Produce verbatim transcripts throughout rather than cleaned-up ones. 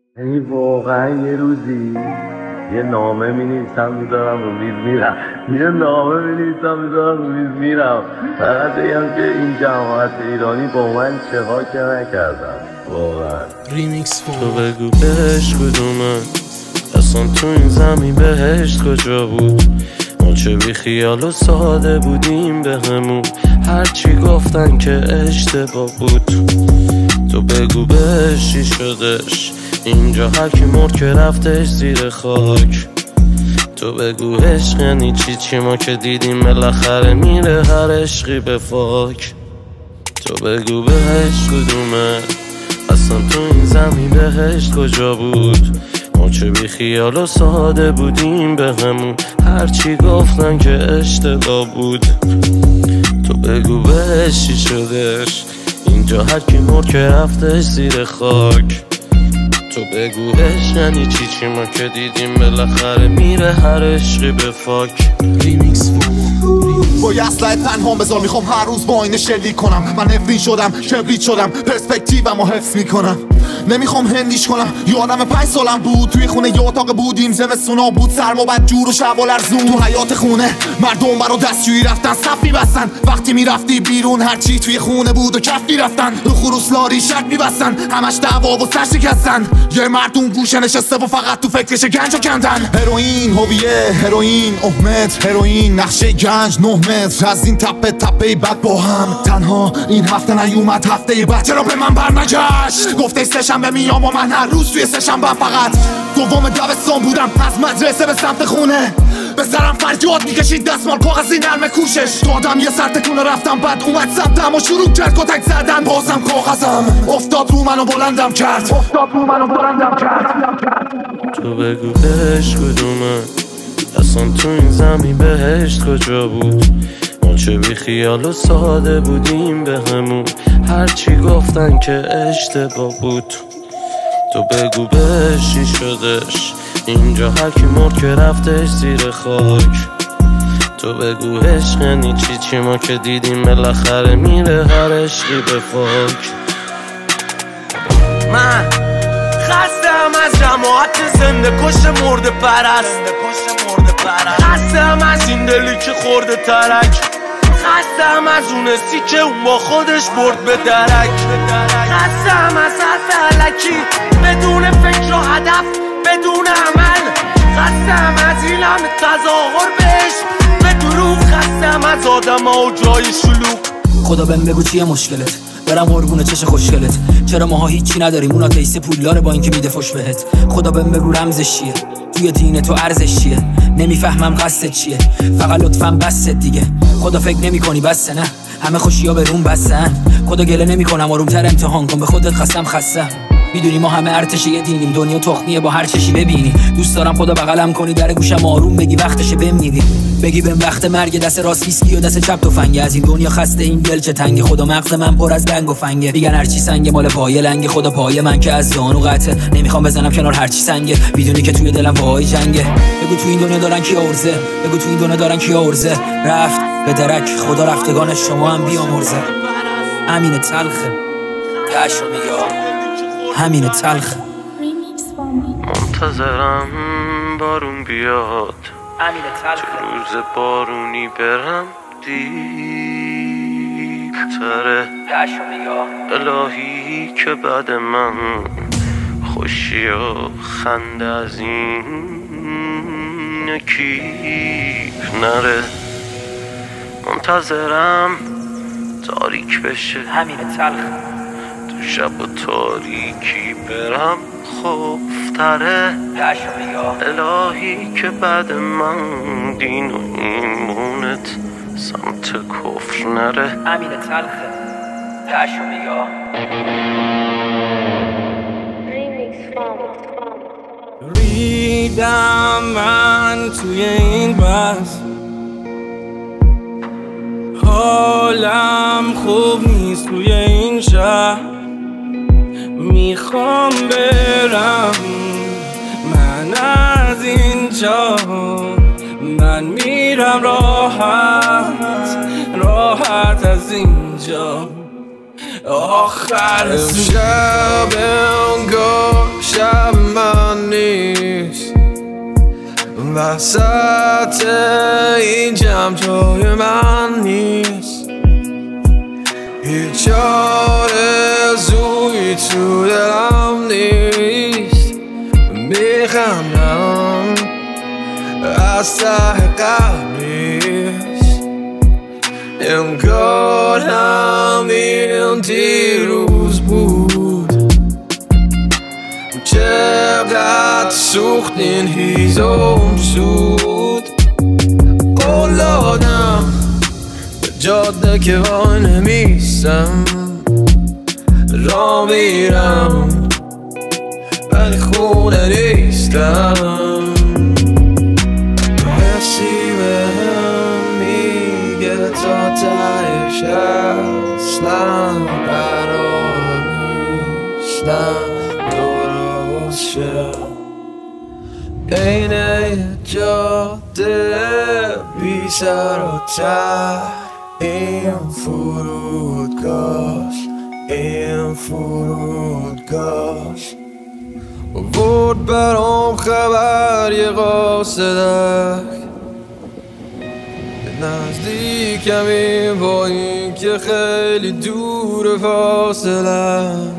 یعنی واقعا یه روزی یه نامه می نیستم میذارم رو میز میرم یه نامه می نیستم میذارم رو میز میرم فقط بگم که این جماعت ایرانی با من چه ها که نکردن واقعا. ریمیکس تو بگو بهش کدومه اصلا تو این زمین بهشت کجا بود؟ ما چه بی خیال و ساده بودیم به همون هرچی گفتن که اشتباه بود. تو بگو بهش چی شدش اینجا هرکی مرد که رفتش زیر خاک. تو بگو عشق یعنی چی چی ما که دیدیم بالاخره میره هر عشقی به فاک. تو بگو بهش کدومه اصلا تو این زمین بهشت کجا بود؟ ما چه بی خیال و ساده بودیم به همون هرچی گفتن که اشتباه بود. تو بگو بهش چی شدش اینجا هرکی مرد که رفتش زیر خاک. تو بگو عشق یعنی چی چی ما که دیدیم بالاخره میره هر عشقی به فاک. ریمیکس با یه اسلحه تنها بذار میخوام هر روز با اینه شلیک کنم. من نفرین شدم کبریت شدم پرسپکتیومو حفظ میکنم. نمیخوام هندیش کنم یادم پنج سالم بود توی خونه یه اتاق بودیم زمستونا بود سرم و بد جور و شب و لرزون. تو حیات خونه مردم برا دستشویی رفتن صف میبستن وقتی میرفتی بیرون هرچی توی خونه بود و کف میرفتن. رو خروس لاری شرط میبستن همش دعوا و سر شکستن. یه مردم گوشه نشسته و فقط تو فکرش گنج و کندن. هروئین هویه هروئین احمد هروئین نقشه گنج نه متر از این تپه تپه بعد با هم تنها این هفته نیومد هفته بعد چرا به من برنگشت؟ گفته سه‌شنبه میام و من هر روز توی سه‌شنبه فقط دوم دبستان بودم از مدرسه به سمت خونه به سرم فریاد میکشید دستمال کاغذی نرمه کوشش دادم یه سر تکونه رفتم بعد اومد سمتم و شروع کرد کتک زدن بازم کاغذم افتاد رو منو بلندم کرد افتاد رو منو بلندم کرد. تو بگو بهش کدومه اصلا تو این زمین بهشت کجا بود؟ ما چه بی خیال و ساده بودیم به همون هرچی گفتن که اشتباه بود. تو بگو بهش چی شدش اینجا هرکی مرد که رفتش زیر خاک. تو بگو عشق یعنی چی چی ما که دیدیم بالاخره میره هر عشقی به فاک. من خستم از جماعت زنده کش مرده پرست خستم از این دلی که خورده ترک خستم از اون سی که اون با خودش برد به درک خستم از حرف علکی بدون فکر و هدف بدون عمل خستم از این همه تظاهر بهش به دروغ خستم از آدم ها و جای شلوغ. خدا بهم بگو چیه مشکلت برم قربون چش خوشگلت چرا ماها هیچی نداریم اون آتیس پولداره با اینکه میده فش بهت. خدا بهم بگو رمزش چیه توی دین تو ارزش چیه نمیفهمم قصدت چیه فقط لطفاً بست دیگه. خدا فکر نمی‌کنی بسه نه همه خوشی‌ها به روم بسن. خدا گله نمی‌کنم آرومتر امتحان کن به خودت خستم خستم. میدونی ما همه ارتش یه دینیم دنیا تخمیه با هر چشی ببینی. دوست دارم خدا بغلم کنی در گوشم آروم بگی وقتشه بمیری بگی بهم وقت مرگ دست راست ویسکی و دست چپ تفنگه. از این دنیا خسته این دل چه تنگه خدا مغز من پر از دنگ و فنگه. میگن هر چی سنگه مال پای لنگه خدا پای من که از زانو قطعه نمیخوام بزنم کنار هر چی سنگه. میدونی که توی دلم وای جنگه. بگو تو این دنیا دارن کی ارزه بگو تو این دنیا دارن کی ارزه رفت به درک خدا رفتگان شما هم بیامرزه. همین تلخه تاشو میگم همین تلخه. منتظرم بارون بیاد همین تلخه تو روز بارونی برم دیرتره تاشو میگم الهی که بعد من خوشی و خنده از این کیف نره. منتظرم تاریک بشه همین تلخه تو شب و تاریکی برم خوفتره تاشو میگم الهی که بعد من دین و ایمونت سمت کفر نره. همین تلخه تاشو میگم ریدم من توی این بس حالم خوب نیست توی این شهر میخوام برم من از اینجا من میرم راحت راحت از اینجا آخر شب انگار شب وسط این جمع جای من نیست، هیچ آرزویی تو دلم نیست. میخندم از ته قلب نیست، انگار همین دیروز بود. چقدر سوخت این هیزم سود، قول دادم به جاده که وای نمیستم، را میرم ولی خونه نیستم. حسی بهم میگه تا تهش اصلا قرار نیستم درست شد. اینه جاده بی سر و ته، این فرودگاه، این فرودگاه بود برام خبر یه قاصدک. نزدیکم این با این که خیلی دور فاصلت،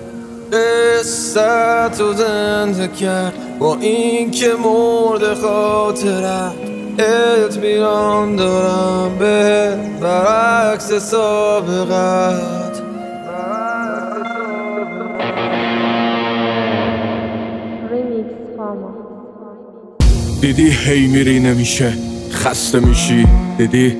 قصه تو زنده کرد با این که مرد خاطرت. اطمینان دارم به برعکس سابقت. دیدی هی میری نمیشه، خسته میشی. دیدی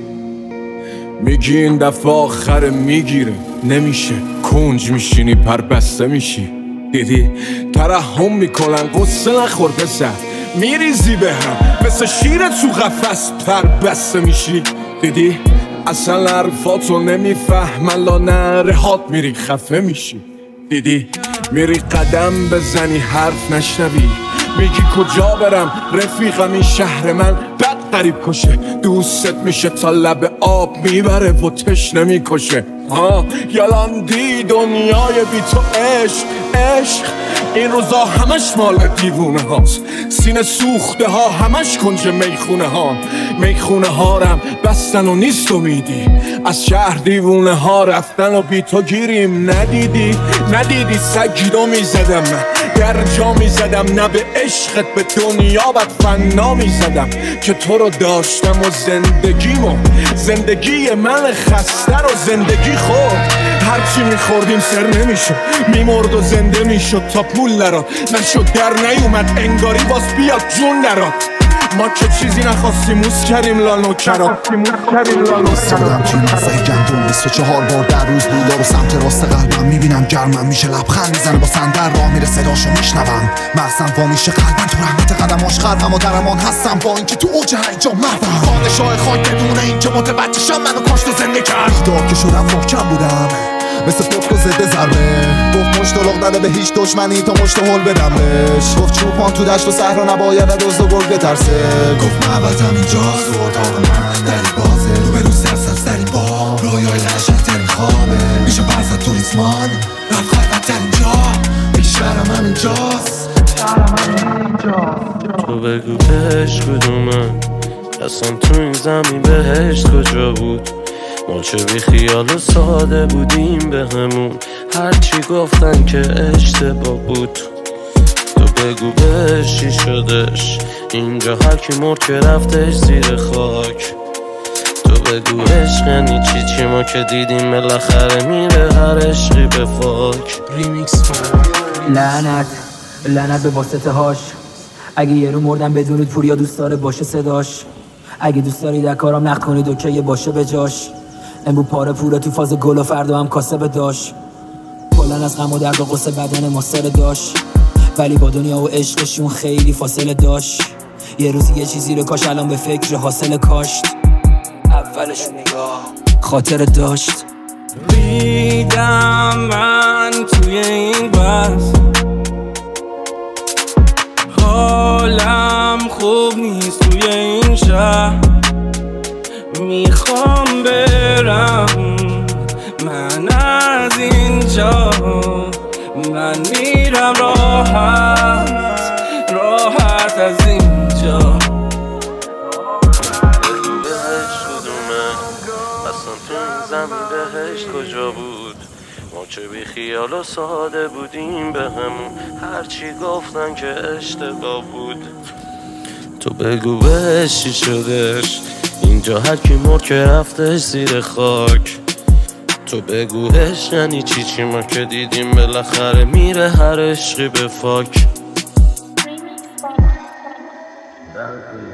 میگی این دفعه آخر میگیره، نمیشه. کنج میشینی پر بسته میشی. دیدی ترحم میکنن قصه نخور پسر، میریزی به هم مثل شیر تو قفس پر بسته میشی. دیدی اصلا حرفاتو نمیفهمن، لا نرهات میری خفه میشی. دیدی میری قدم بزنی حرف نشنوی، میگی کجا برم رفیقم این شهر من بد قریب کشه. دوستت میشه تا لب آب میبره و تشنه میکشه. ها یلاندی دنیای بی تو عشق عشق، این روزا همش مال دیوونه هاست. سینه سوخته ها همش کنج میخونه ها، میخونه ها رم بستن و نیست امیدی. از شهر دیوونه ها رفتن و بی تو گیریم. ندیدی ندیدی سگیدو میزدم من، در جا میزدم نه به عشقت به دنیا بد فنا میزدم که تو رو داشتم و زندگیمو زندگی من خسته رو زندگی خورد. هرچی میخوردیم سر نمیشد، میمرد و زنده میشد تا پول نراد نشد در نیومد انگاری باز بیاد جون نراد. ما که چیزی نخواستیم موس کردیم لانو کرا بودم توی مزه گندم بیست و چهار بار در روز بودا رو سمت راست قلبم میبینم گرمم میشه، لبخند میزنه با سندر راه میره صداشو میشنوم، مغزم وا میشه قلبم تو رحمت قدماش غرقم و درمان هستم با اینکه تو اوج هیجان محوم. پادشاه خاک بدون اینکه متوجهشم منو کاشت و زنده کرد. بیدار که شدم محکم بودم مثل پتک و ضد ضربه، گفت مشت لغ نده به هیچ دشمنی تا مشت هل بدم بهش. گفت چوپان تو دشت و صحرا نباید دزد و گرگ بترسه. گفت محبتم اینجاست و اتاق من دری بازه، رو به رو سرسبز ترین با رویای لشکرترین خوابه. میشه برزد تو ریسمان رفت خلوت ترین جا، میگه شهرم هم اینجاست، شهرم هم اینجاست. تو بگو بهش کدومه اصلا تو این زمین بهشت کجا بود. ما چه بی خیال و ساده بودیم به همون، هرچی گفتن که اشتباه بود. تو بگو بهش چی شدش اینجا، هر کی مرد که رفتش زیر خاک. تو بگو عشق یعنی چی چی، ما که دیدیم بالاخره میره هر عشقی به فاک. ریمیکس لعنت لعنت به واسطه هاش، اگه یه رو مردم بدونید پوریا دوست داره باشه صداش. اگه دوست دارید در کارم نقد کنید اوکی یه باشه به جاش. امرو پاره پوره تو فاز گل و فردا هم کاسه به داشت. کلن از غم و درد و قصه بدن ما سر داشت، ولی با دنیا و عشقشون خیلی فاصله داشت. یه روزی یه چیزی رو کاش الان به فکر حاصل کاشت. اولش نگاه خاطر داشت. دیدم من توی این بس، حالم خوب نیست توی این شهر. میخوام برم من از اینجا، من میرم راحت راحت از اینجا. این زمین بهشت کجا بود؟ ما چه بی خیال و ساده بودیم به همون، هرچی گفتن که اشتباه بود. تو بگو بهش چی شدش، اینجا هر کی مرد که رفتش زیر خاک. تو بگوش یعنی چی چی ما که دیدیم بالاخره میره هر عشقی به فاک.